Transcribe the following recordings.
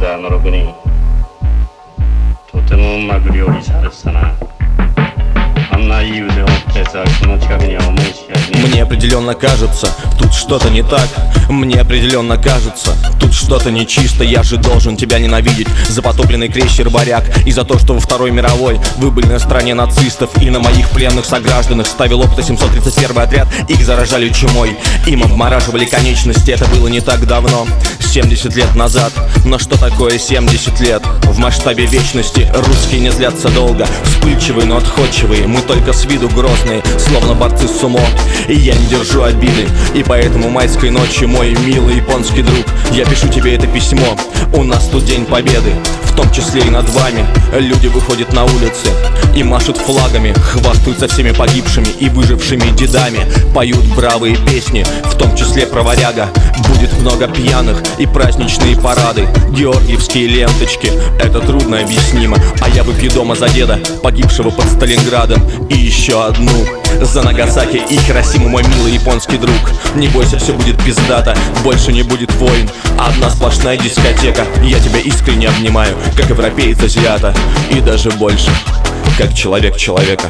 だあの6人。とてもうまく料理されてたな。あんないい腕を持ったやつはこの近くには思いしかいねえ。 Мне определенно кажется, тут что-то не так. Мне определенно кажется, тут что-то нечисто. Я же должен тебя ненавидеть за потопленный крейсер «Варяг» и за то, что во Второй мировой вы были на стороне нацистов и на моих пленных согражданах ставил опыта 731 отряд. Их заражали чумой, им обмораживали конечности. Это было не так давно, 70 лет назад. Но что такое 70 лет? В масштабе вечности русские не злятся долго, вспыльчивые, но отходчивые. Мы только с виду грозные, словно борцы с сумо. И я не держу обиды, и поэтому майской ночью, мой милый японский друг, я пишу тебе это письмо. У нас тут День Победы, в том числе и над вами. Люди выходят на улицы и машут флагами, хвастаются всеми погибшими и выжившими дедами, поют бравые песни, в том числе про «Варяга». Будет много пьяных и праздничные парады, георгиевские ленточки, это трудно объяснимо. А я выпью дома за деда, погибшего под Сталинградом. И еще одну за Нагасаки и Хиросиму, мой милый японский друг. Не бойся, все будет пиздато, больше не будет войн, одна сплошная дискотека. Я тебя искренне обнимаю, как европеец-азиата, и даже больше, как человек человека.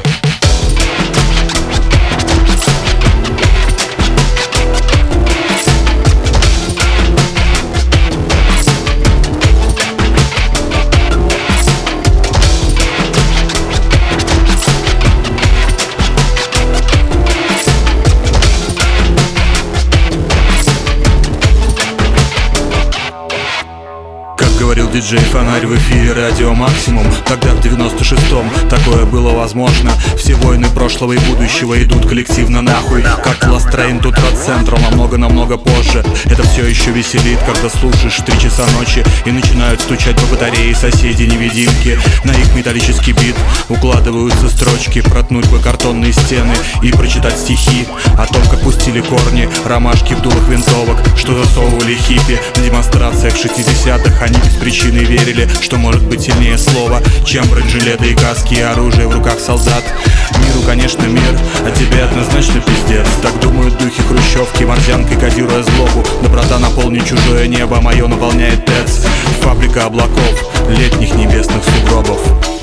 Говорил диджей Фонарь в эфире радио Максимум. Тогда в 96-м такое было возможно. Все войны прошлого и будущего идут коллективно нахуй. Как Last Train тут от Central намного позже. Это все еще веселит, когда слушаешь 3 часа ночи и начинают стучать по батарее соседи-невидимки. На их металлический бит укладываются строчки, проткнуть бы картонные стены и прочитать стихи о том, как пустили корни ромашки в дулах винтовок, что засовывали хиппи на демонстрациях в 60-х. Они без причины верили, что может быть сильнее слова, чем бронежилеты и каски и оружие в руках солдат. Миру, конечно, мир, а тебе однозначно пиздец. Так думают духи хрущевки, морзянкой кодируя злобу. Доброта наполнит чужое небо, мое наполняет ТЭЦ. Фабрика облаков, летних небесных сугробов.